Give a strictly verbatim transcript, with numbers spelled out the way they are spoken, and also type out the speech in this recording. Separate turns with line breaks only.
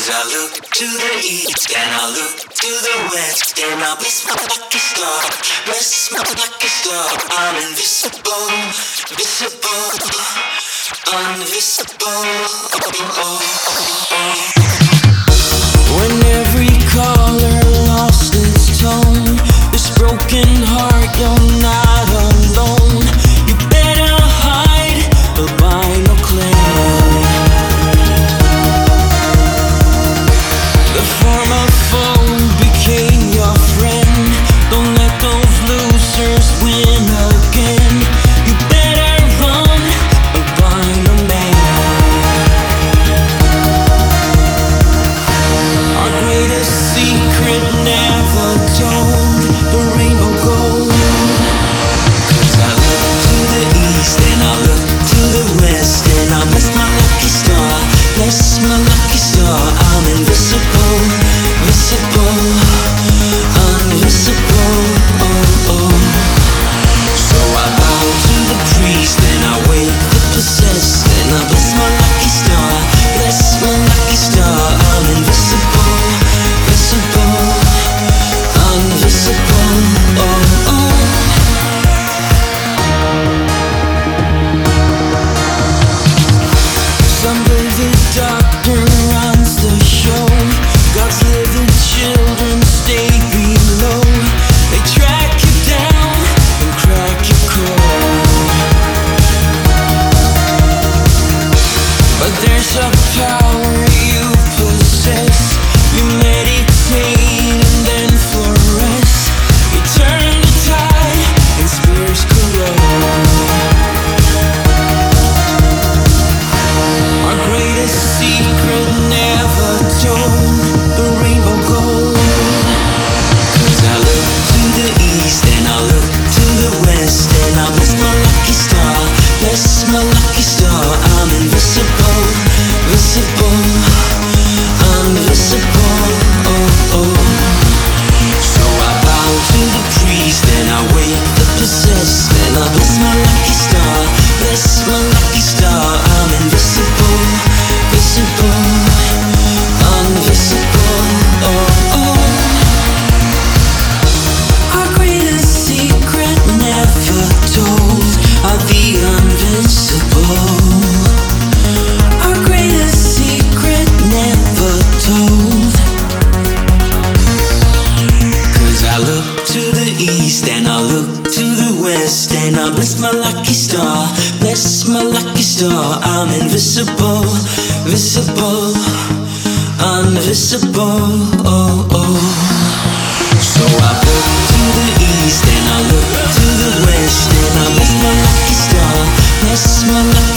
Cause I look to the east and I look to the west, and I bless my lucky star, bless my lucky star. I'm invisible, visible, invisible. When every color lost its tone, this broken heart, you're not alone. You better hide, but by no claim. The former foe became your friend. Don't let those losers win again. You better run, but by no man. Our greatest secret never told, the rainbow gold. Cause I look to the east and I look to the west, and I bless my lucky star, bless my lucky star. I'm invisible, visible, invisible. Oh, oh. So I bow to the priest and I wake the possessed, and I bless my lucky star, bless my lucky star. I'm invisible, visible, invisible. Oh, oh. Someday the doctor runs the show. God's living children stay below. They track you down and crack your code. But there's a power you possess. You meditate and then fluoresce. You turn the tide and spears corrode. Our greatest secret never told, the rainbow gold. Cause I look to the east and I look to the west, and I bless my lucky star, bless my lucky star. I'm invisible, visible, invisible. Oh, oh. So I bow to the priest and I wake the possessed, and I bless my lucky star, bless my lucky star. I'm invisible, visible, invisible. Oh, oh. Our greatest secret never told are the invisible. Our greatest secret never told. Cause I look to the east and I look to the west, and I bless my lucky star, bless my lucky star. I'm invisible, visible, invisible. Oh, oh. So I look to the east and I look to the west, and I bless my lucky star, bless my lucky